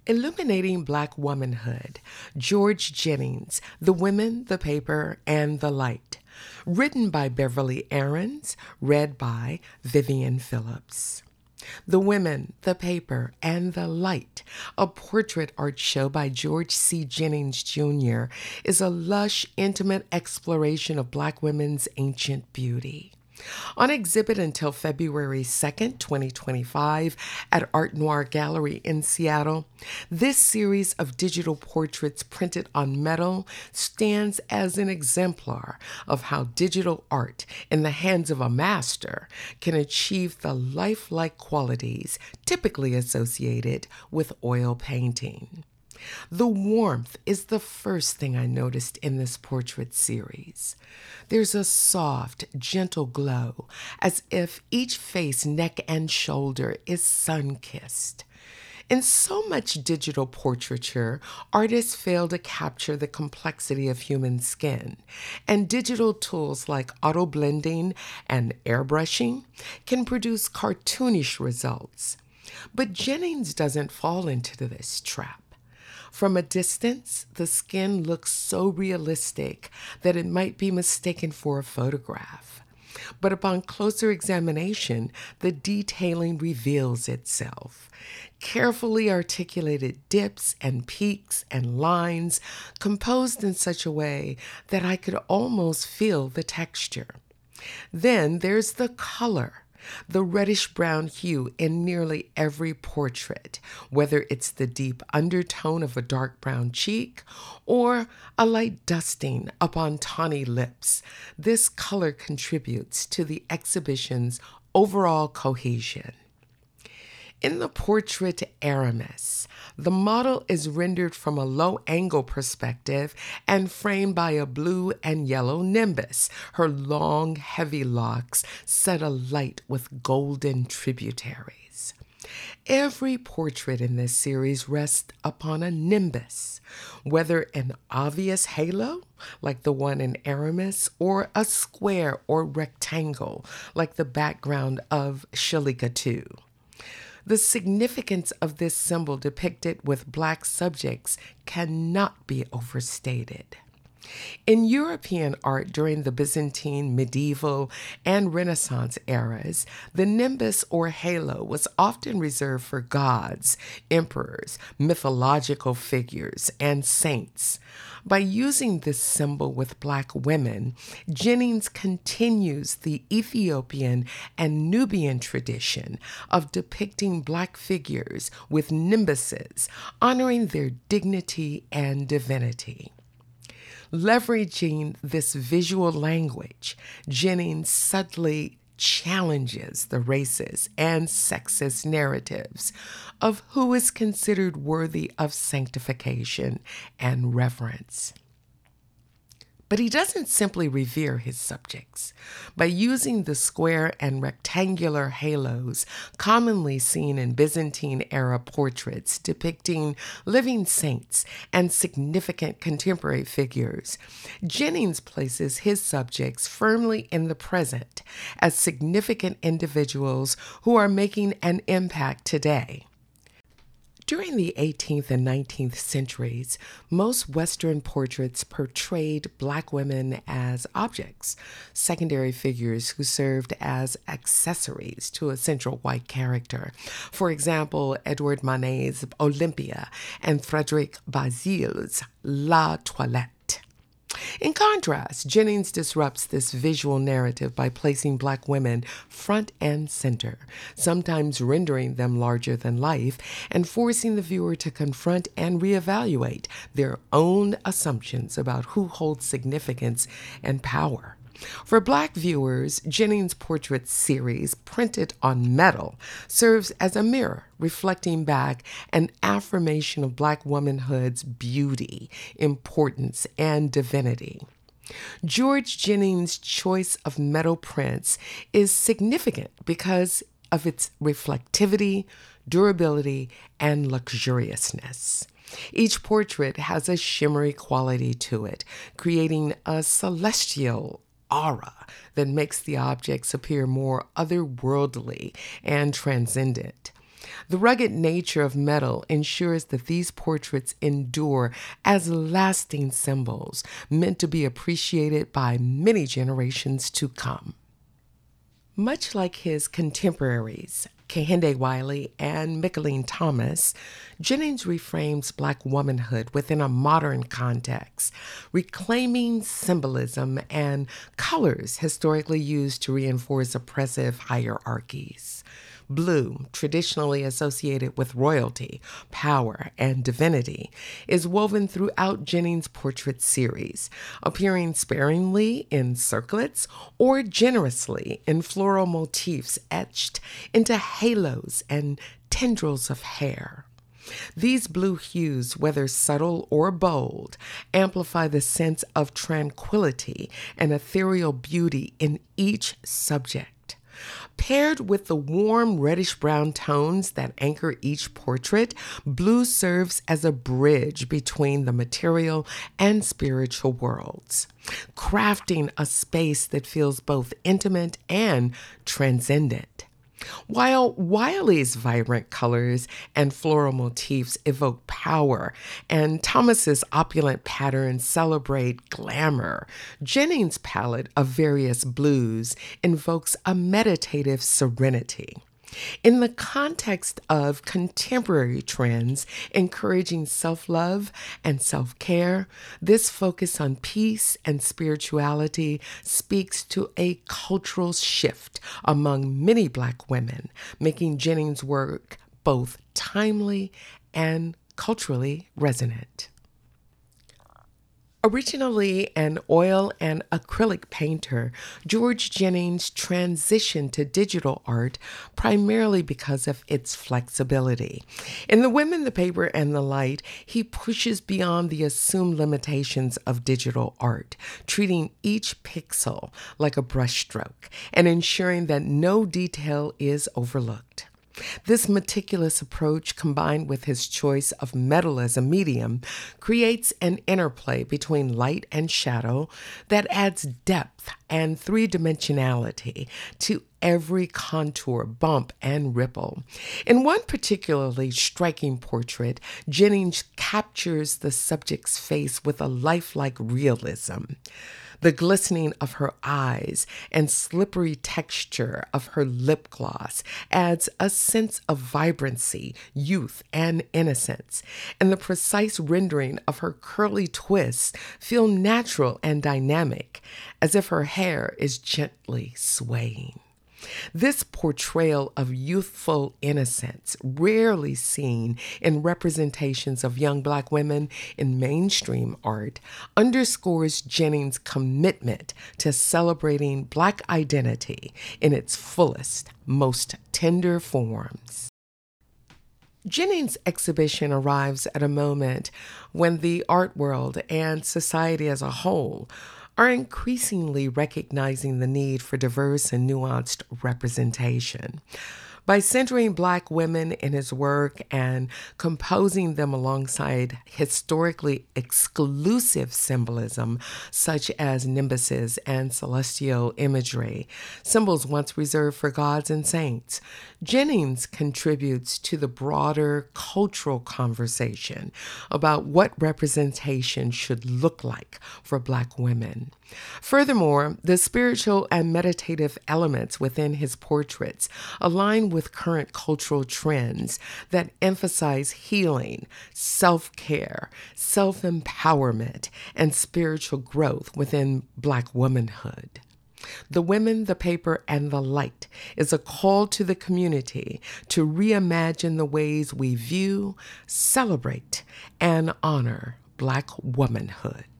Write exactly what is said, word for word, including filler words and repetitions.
Illuminating Black Womanhood, George Jennings, The Women, the Paper, and the Light. Written by Beverly Aarons, read by Vivian Phillips. The Women, the Paper, and the Light, a portrait art show by George C. Jennings, Junior, is a lush, intimate exploration of Black women's ancient beauty. On exhibit until February second, twenty twenty-five at Art Noir Gallery in Seattle, this series of digital portraits printed on metal stands as an exemplar of how digital art in the hands of a master can achieve the lifelike qualities typically associated with oil painting. The warmth is the first thing I noticed in this portrait series. There's a soft, gentle glow, as if each face, neck, and shoulder is sun-kissed. In so much digital portraiture, artists fail to capture the complexity of human skin, and digital tools like auto-blending and airbrushing can produce cartoonish results. But Jennings doesn't fall into this trap. From a distance, the skin looks so realistic that it might be mistaken for a photograph. But upon closer examination, the detailing reveals itself. Carefully articulated dips and peaks and lines composed in such a way that I could almost feel the texture. Then there's the color. The reddish-brown hue in nearly every portrait, whether it's the deep undertone of a dark brown cheek or a light dusting upon tawny lips, this color contributes to the exhibition's overall cohesion. In the portrait Aramis, the model is rendered from a low-angle perspective and framed by a blue and yellow nimbus. Her long, heavy locks set alight with golden tributaries. Every portrait in this series rests upon a nimbus, whether an obvious halo, like the one in Aramis, or a square or rectangle, like the background of Shalika two. The significance of this symbol depicted with Black subjects cannot be overstated. In European art during the Byzantine, medieval, and Renaissance eras, the nimbus or halo was often reserved for gods, emperors, mythological figures, and saints. By using this symbol with Black women, Jennings continues the Ethiopian and Nubian tradition of depicting Black figures with nimbuses, honoring their dignity and divinity. Leveraging this visual language, Jennings subtly challenges the racist and sexist narratives of who is considered worthy of sanctification and reverence. But he doesn't simply revere his subjects. By using the square and rectangular halos commonly seen in Byzantine-era portraits depicting living saints and significant contemporary figures, Jennings places his subjects firmly in the present as significant individuals who are making an impact today. During the eighteenth and nineteenth centuries, most Western portraits portrayed Black women as objects, secondary figures who served as accessories to a central white character. For example, Edouard Manet's Olympia and Frédéric Bazille's La Toilette. In contrast, Jennings disrupts this visual narrative by placing Black women front and center, sometimes rendering them larger than life and forcing the viewer to confront and reevaluate their own assumptions about who holds significance and power. For Black viewers, Jennings' portrait series, printed on metal, serves as a mirror, reflecting back an affirmation of Black womanhood's beauty, importance, and divinity. George Jennings' choice of metal prints is significant because of its reflectivity, durability, and luxuriousness. Each portrait has a shimmery quality to it, creating a celestial aura that makes the objects appear more otherworldly and transcendent. The rugged nature of metal ensures that these portraits endure as lasting symbols meant to be appreciated by many generations to come. Much like his contemporaries, Kehinde Wiley and Mickalene Thomas, Jennings reframes Black womanhood within a modern context, reclaiming symbolism and colors historically used to reinforce oppressive hierarchies. Blue, traditionally associated with royalty, power, and divinity, is woven throughout Jennings' portrait series, appearing sparingly in circlets or generously in floral motifs etched into halos and tendrils of hair. These blue hues, whether subtle or bold, amplify the sense of tranquility and ethereal beauty in each subject. Paired with the warm reddish-brown tones that anchor each portrait, blue serves as a bridge between the material and spiritual worlds, crafting a space that feels both intimate and transcendent. While Wiley's vibrant colors and floral motifs evoke power and Thomas's opulent patterns celebrate glamour, Jennings' palette of various blues invokes a meditative serenity. In the context of contemporary trends encouraging self-love and self-care, this focus on peace and spirituality speaks to a cultural shift among many Black women, making Jennings' work both timely and culturally resonant. Originally an oil and acrylic painter, George Jennings transitioned to digital art primarily because of its flexibility. In The Women, the Paper, and the Light, he pushes beyond the assumed limitations of digital art, treating each pixel like a brushstroke and ensuring that no detail is overlooked. This meticulous approach, combined with his choice of metal as a medium, creates an interplay between light and shadow that adds depth and three-dimensionality to every contour, bump, and ripple. In one particularly striking portrait, Jennings captures the subject's face with a lifelike realism. The glistening of her eyes and slippery texture of her lip gloss adds a sense of vibrancy, youth, and innocence, and the precise rendering of her curly twists feel natural and dynamic, as if her hair is gently swaying. This portrayal of youthful innocence, rarely seen in representations of young Black women in mainstream art, underscores Jennings' commitment to celebrating Black identity in its fullest, most tender forms. Jennings' exhibition arrives at a moment when the art world and society as a whole are increasingly recognizing the need for diverse and nuanced representation. By centering Black women in his work and composing them alongside historically exclusive symbolism, such as nimbuses and celestial imagery, symbols once reserved for gods and saints, Jennings contributes to the broader cultural conversation about what representation should look like for Black women. Furthermore, the spiritual and meditative elements within his portraits align with current cultural trends that emphasize healing, self-care, self-empowerment, and spiritual growth within Black womanhood. The Women, the Paper, and the Light is a call to the community to reimagine the ways we view, celebrate, and honor Black womanhood.